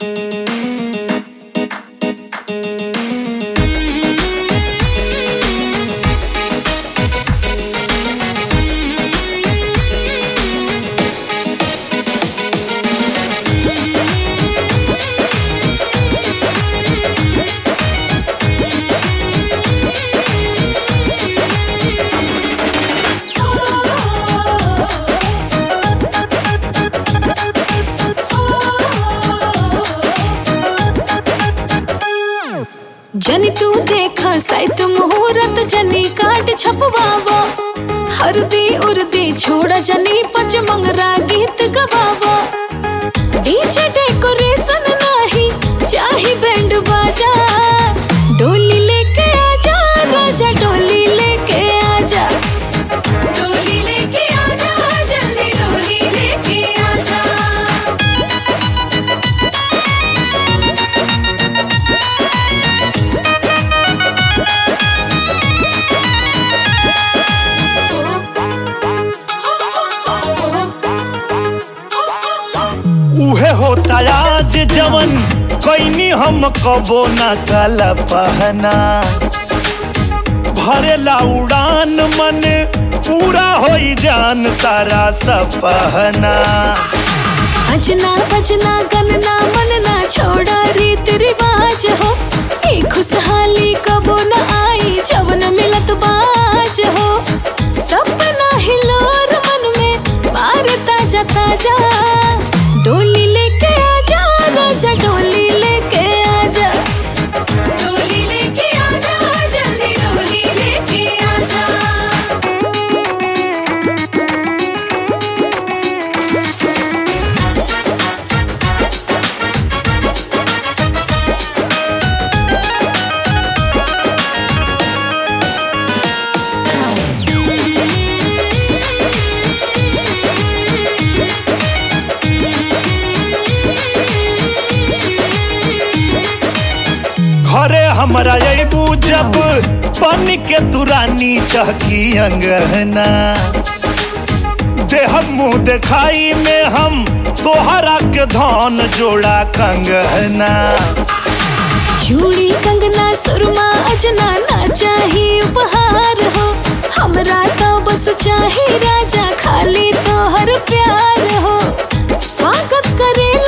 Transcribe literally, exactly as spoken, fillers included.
जनी तू देखा साइत मुहूर्त जनी काट छपवावो हरदी उर्दी छोड़ा जनी पच मंगरा गीत गवावो डीजे डेकोरेशन नहीं चाही बैंड बाजा डोली लेके आजा राजा डोली लेके आजा डोली लेके आजा जल्दी डोली लेके आजा। उहे होता आज जवन कैनी हम कबो न काला पहना भरेला उड़ान मन पूरा होई जान सारा सपहना। अजना बजना गनना मनना छोड़ा रीत रिवाज हो ये खुशहाली कबो न आई जवन मिलत बाज हो सपना हिलोर मन में मार ताजा ताजा डोली लेके आजा राजा डोली लेके आजा डोली लेके आजा जल्दी डोली लेके आजा। घरे हमरा अबू जब बन के तुरानी चहकी अंगना देह मुँह दिखाई में हम तोहरा के धन जोड़ा कंगना। चूड़ी कंगना सुरमा अजना ना चाही उपहार हो हमरा तो बस चाही राजा खाली तोहर प्यार हो स्वागत करे